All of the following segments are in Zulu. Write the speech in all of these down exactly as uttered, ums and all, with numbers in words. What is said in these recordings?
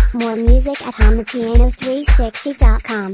More music at home the piano three sixty dot com.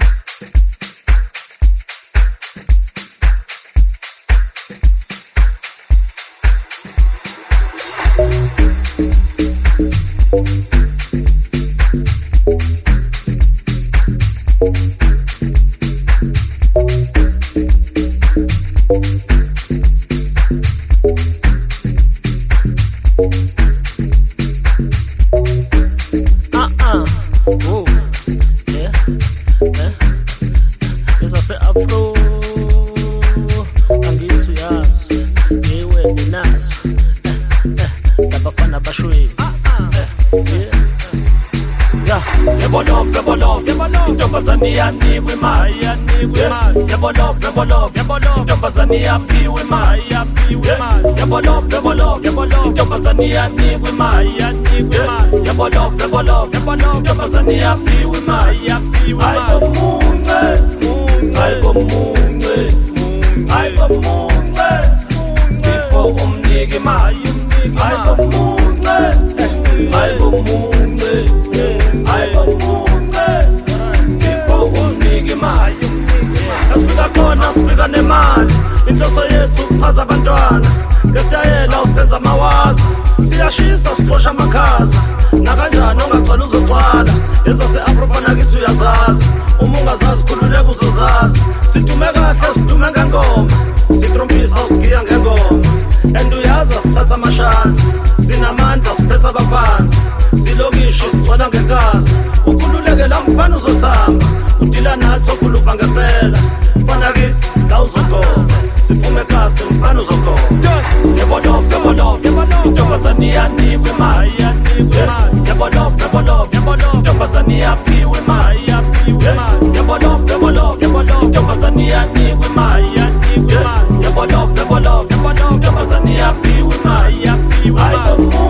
Inhloso yethu kuchaza abantwana ngesitayela usenza amawaza siyashisa siqosha amakhaza nakanjani ongagcwala uzocwala ezase-afrofana kithi uyazazi uma ungazazi khululeka uzozazi sidume kahle sidume ngengoma sitrompisa usigiya ngengoma and uyaza sithatha amashansi sinamandla siphetha abaphansi silokishi sigcwala ngenkazi ukhululeke la mfana uzothamba udila nathi okhulupha ngempela mfana kithi la uzogoma siphume kasi mfana uzogoma yebolof yebolof yebolof intombazane iyanikwa imali iyanikwa imali yebolof yebolof yebolof intombazane iyaphiwa imali iyaphiwa imali yebolof yebolof yebolof intombazane iyanikwa imali iyanikwa imali yebolof yebolof yebolof intombazane iyaphiwa imali iyaphiwa imali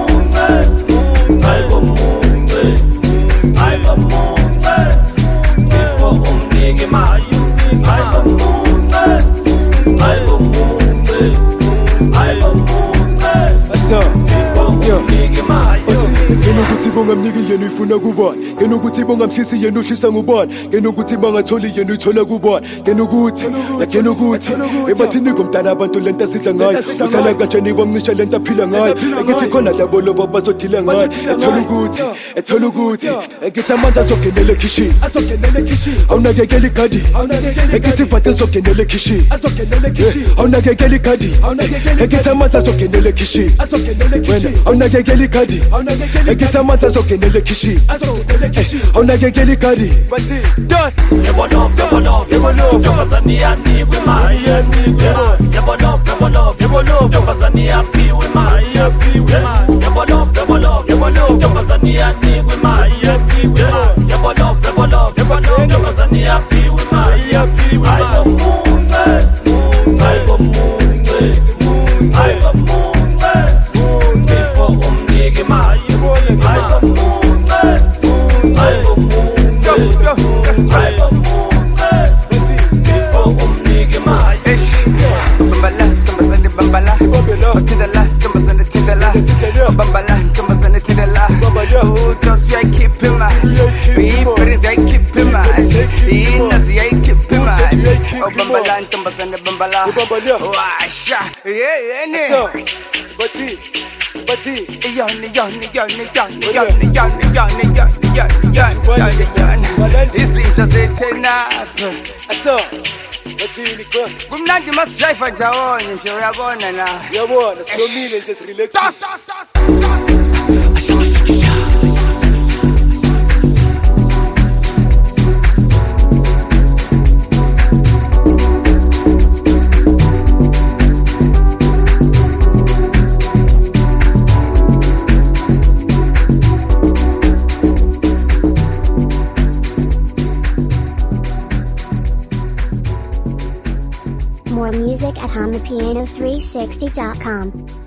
hayi bomunye hayi bomunye befo umnike imali hayi bomunye hayi bomunye hayi bomunye befo umnike imali Ngenokuthi bongamniki yena uyifuna kubona ngenokuthi bongamhlisi yena uhlisa ngubona ngenokuthi bangatholi yena uyithola kubona ngenokuthi ngenokuthi ebathini komdala abantu lento asidla ngayo uhlala kanjani bomncisha lento aphila ngayo ngithi khona labo lobo bazodila ngayo ethola ukuthi ethola ukuthi ngithi amanzi azogenela ekhishini azogenela ekhishini awunakekela igadi ngithi vathe azogenela ekhishini azogenela ekhishini awunakekela igadi ngithi amanzi azogenela ekhishini azogenela ekhishini awunakekela igadi ngithi amanzi azogenela ekhishini azogenela ekhishini awunakekela igadi das yebolof yebolof yebolof intombazane iyanikwa imali iyanikwa imali yebolof yebolof yebolof intombazane iyaphiwa imali iyaphiwa imali yebolof yebolof yebolof intombazane iyanikwa imali iyaphiwa imali yebolof yebolof yebolof intombazane iyaphiwa imali iyaphiwa imali hayi bomunye hayi bomunye hayi bomunye befo umnike imali hayi bomunye hayi bomunye hayi bomunye befo umnike imali Bambala, Bambala, Tindala, Tombazana Tindala, Bambala, Tombazana Tindala. Oh, just I keep him man. People I keep him man. Inas I keep him man. Oh, Bambala, Tombazana Bambala. Oh, Asha, yeah, yeah. Bati Bati Yon, yon, yon, yon, yon, yon, yon, yon, yon, yon, yon. This is just a ten up. Asa Bati nikwa Kumnandi must drive for ndawonye nje uyabona na. Yabona silomile nje relax More music at home the piano three sixty dot com.